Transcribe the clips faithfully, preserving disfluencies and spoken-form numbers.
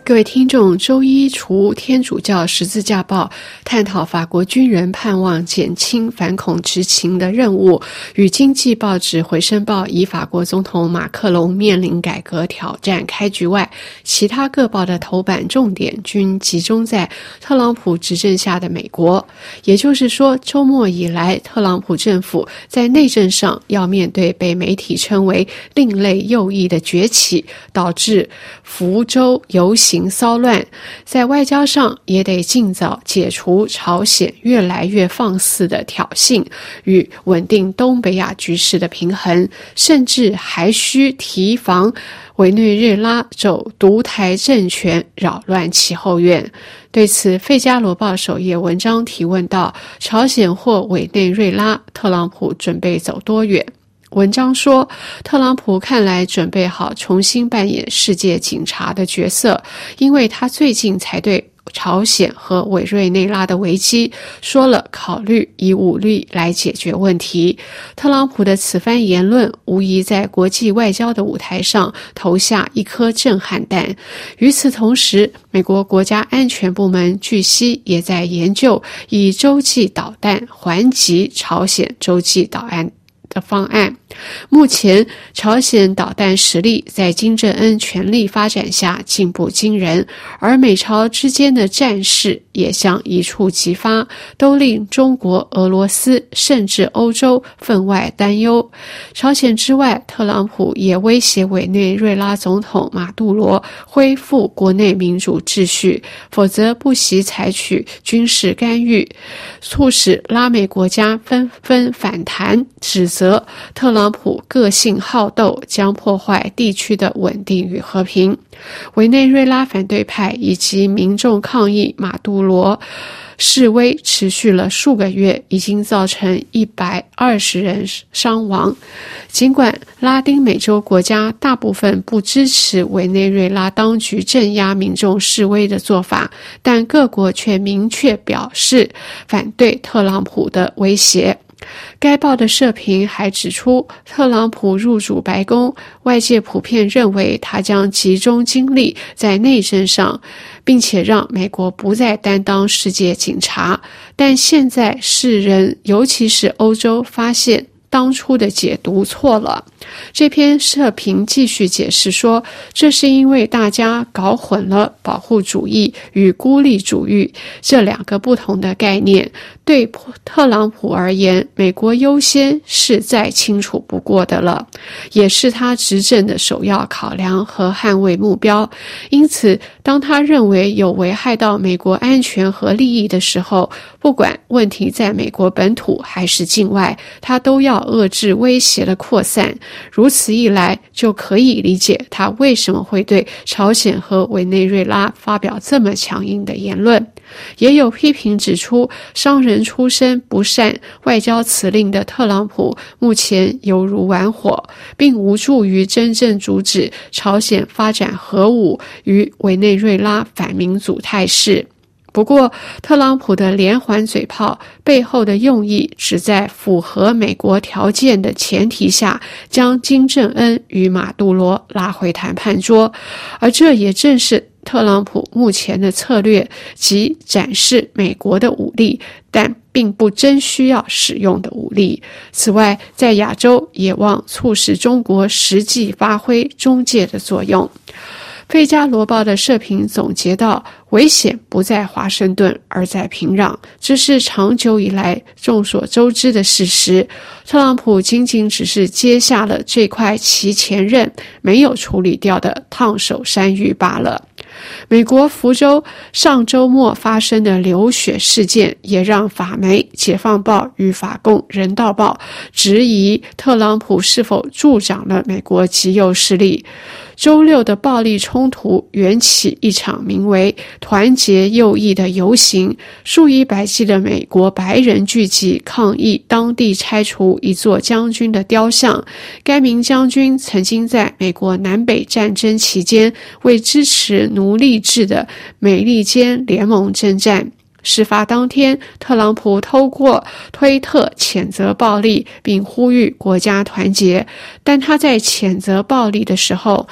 各位听众，周一除天主教十字架报探讨法国军人盼望减轻反恐执勤的任务，与经济报纸回声报以法国总统马克龙面临改革挑战开局外，其他各报的头版重点均集中在特朗普执政下的美国。也就是说，周末以来，特朗普政府在内政上要面对被媒体称为另类右翼的崛起，导致福州游行骚乱，在外交上也得尽早解除朝鲜越来越放肆的挑衅与稳定东北亚局势的平衡，甚至还需提防委内瑞拉走独台政权扰乱其后院。对此，费加罗报首页文章提问到，朝鲜或委内瑞拉，特朗普准备走多远？文章说，特朗普看来准备好重新扮演世界警察的角色，因为他最近才对朝鲜和委内瑞拉的危机说了考虑以武力来解决问题。特朗普的此番言论无疑在国际外交的舞台上投下一颗震撼弹。与此同时，美国国家安全部门据悉也在研究以洲际导弹还击朝鲜洲际导弹的方案。目前朝鲜导弹实力在金正恩全力发展下进步惊人，而美朝之间的战事也像一触即发，都令中国、俄罗斯甚至欧洲分外担忧。朝鲜之外，特朗普也威胁委内瑞拉总统马杜罗恢复国内民主秩序，否则不惜采取军事干预，促使拉美国家纷纷反弹，指责特朗普个性好斗将破坏地区的稳定与和平。委内瑞拉反对派以及民众抗议马杜罗示威持续了数个月，已经造成一百二十人伤亡。尽管拉丁美洲国家大部分不支持委内瑞拉当局镇压民众示威的做法，但各国却明确表示反对特朗普的威胁。该报的社评还指出，特朗普入主白宫，外界普遍认为他将集中精力在内政上，并且让美国不再担当世界警察。但现在世人，尤其是欧洲，发现当初的解读错了。这篇社评继续解释说，这是因为大家搞混了保护主义与孤立主义这两个不同的概念。对特朗普而言，美国优先是再清楚不过的了，也是他执政的首要考量和捍卫目标。因此，当他认为有危害到美国安全和利益的时候，不管问题在美国本土还是境外，他都要遏制威胁的扩散。如此一来，就可以理解他为什么会对朝鲜和委内瑞拉发表这么强硬的言论。也有批评指出，商人出身不善外交辞令的特朗普目前犹如玩火，并无助于真正阻止朝鲜发展核武与委内瑞拉反民主态势。不过，特朗普的连环嘴炮背后的用意，只在符合美国条件的前提下，将金正恩与马杜罗拉回谈判桌，而这也正是特朗普目前的策略，即展示美国的武力，但并不真需要使用的武力。此外，在亚洲也望促使中国实际发挥中介的作用。费加罗报的社评总结到，危险不在华盛顿，而在平壤，这是长久以来众所周知的事实。特朗普仅仅只是接下了这块其前任没有处理掉的烫手山芋罢了。美国福州上周末发生的流血事件，也让法媒《解放报》与法共《人道报》质疑特朗普是否助长了美国极右势力。周六的暴力冲突缘起一场名为团结右翼的游行，数以百计的美国白人聚集抗议当地拆除一座将军的雕像。该名将军曾经在美国南北战争期间为支持奴隶制的美利坚联盟征战。事发当天，特朗普透过推特谴责暴力并呼吁国家团结，但他在谴责暴力的时候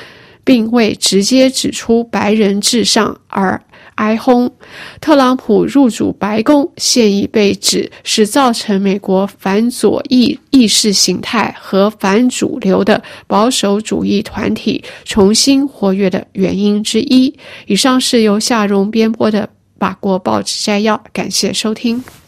并未直接指出白人至上而哀轰。特朗普入主白宫，现已被指是造成美国反左翼意识形态和反主流的保守主义团体重新活跃的原因之一。以上是由夏蓉编播的法国报纸摘要，感谢收听。